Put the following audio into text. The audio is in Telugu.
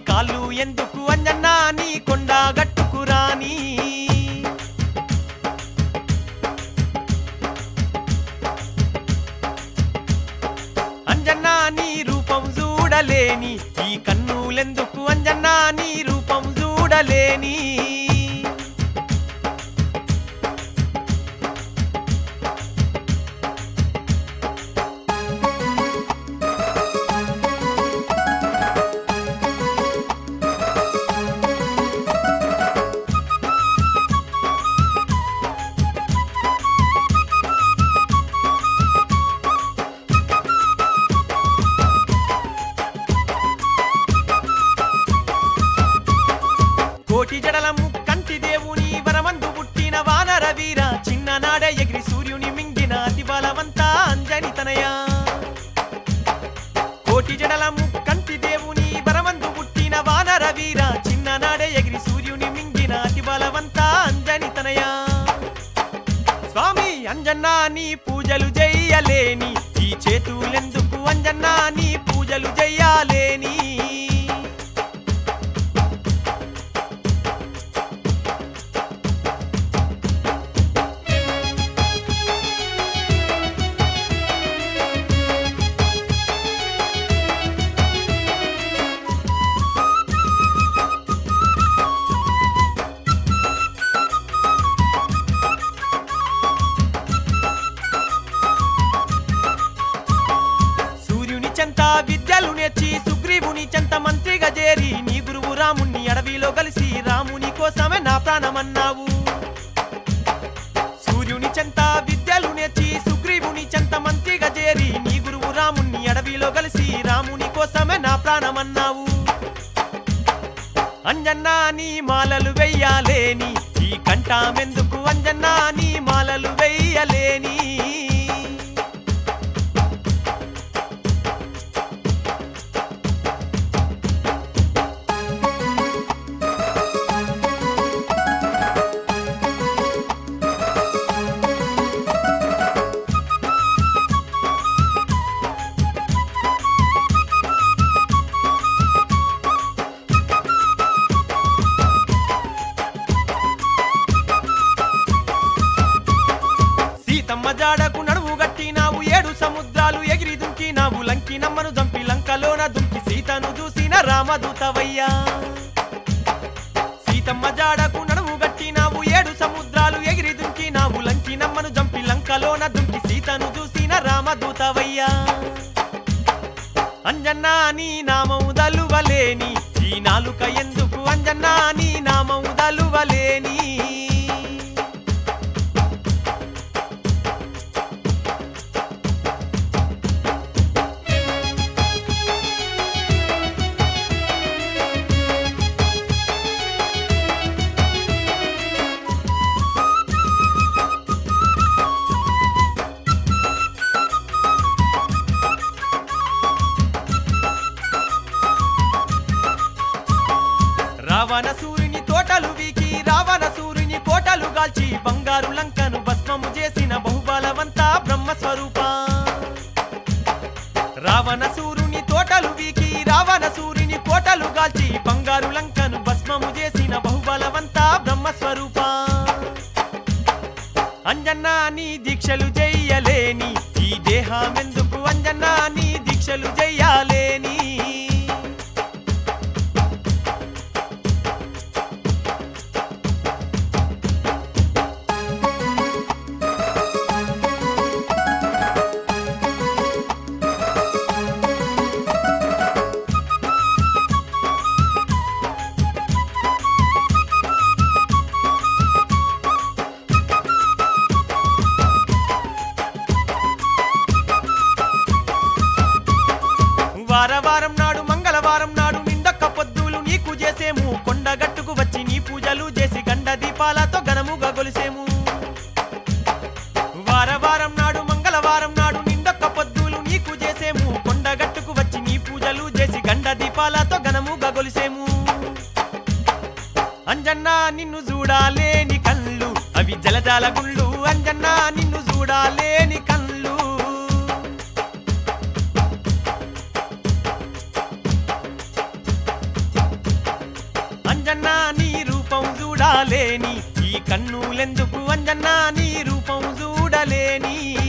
కాళ్ళు ఎందుకు అంజన్న నీ కొండ గట్టుకురాని అంజన్న నీ రూపం చూడలేని ఈ కన్నులెందుకు అంజన్న నీ రూపం చూడలేని కోటి జడల ముక్కంటి దేవుని వరమందు పుట్టిన వానర వీర చిన్ననాడే ఎగిరి సూర్యుని మింగిన అతి బలవంత అంజని తనయ కోటి జడల ముక్కంటి దేవుని వరమందు పుట్టిన వానర వీర చిన్ననాడే ఎగిరి సూర్యుని మింగిన అతి బలవంత అంజని తనయ స్వామి అంజన్న నీ పూజలు చెయ్యలేని ఈ చేతులెందుకు అంజన్న నీ పూజలు చెయ్యాలేని విద్యలు నేర్చి సుగ్రీవుని చెంత మంత్రిగా చేరి నీ గురువు రాముని అడవిలో కలిసి రాముని కోసమే నా ప్రాణమన్నావు సూర్యుని చెంత విద్యలు నేర్చి సుగ్రీవుని చెంత మంత్రిగా చేరి నీ గురువు రాముని అడవిలో కలిసి రాముని కోసమే నా ప్రాణమన్నావు అంజన్న నీ మాలలు వెయ్యాలేని ఈ కంఠమెందుకు అంజన్న నీ మాలలు వెయ్యలేని సీతమ్మ జాడకు నడువు గట్టినావు 7 సముద్రాలు ఎగిరి దుంకినావు లంకి నమ్మను జంపి లంకలోన దుంకి సీతను చూసిన రామదూతవయ్యా సీతమ్మ జాడకు నడువు గట్టినావు 7 సముద్రాలు ఎగిరి దుంకినావు లంకి నమ్మను జంపి లంకలోన దుంకి సీతను చూసిన రామదూతవయ్యా అంజన్న నీ నామము దలువలేని ఈ నాలుక ఎందుకు అంజన్న నీ నామము దలువలేని రావణ సూర్యుని తోటలు వీకి రావణ సూర్యుని కోటలు గాల్చి బంగారు లంకను భస్మము చేసిన బహుబలవంత బ్రహ్మస్వరూప రావణ సూర్యుని తోటలు వీకి రావణ సూర్యుని కోటలు గాల్చి బంగారు లంకను భస్మము చేసిన బహుబలవంత బ్రహ్మస్వరూప అంజన్న నీ దీక్షలు చెయ్యలేని ఈ దేహమెందుకు అంజన్న నీ దీక్షలు చెయ్యాలేని వారవారం నాడు మంగళవారం నాడు నిండొక్క పొద్దులు నీకు చేసేము కొండగట్టుకు వచ్చి నీ పూజలు చేసి గండ దీపాలతో ఘనముగా గొలిసేము వారవారం నాడు మంగళవారం నాడు నిండొక్క పొద్దులు నీకు చేసేము కొండగట్టుకు వచ్చి నీ పూజలు చేసి గండ దీపాలతో ఘనముగా గొలిసేము అంజన్న నిన్ను చూడాలేని కళ్ళు అవి జలజాల గుళ్ళు అంజన్న నిన్ను చూడాలేని కళ్ళు అంజన్నా నీ రూపం చూడాలేని ఈ కన్నులెందుకు అంజన్నా నీ రూపం చూడలేని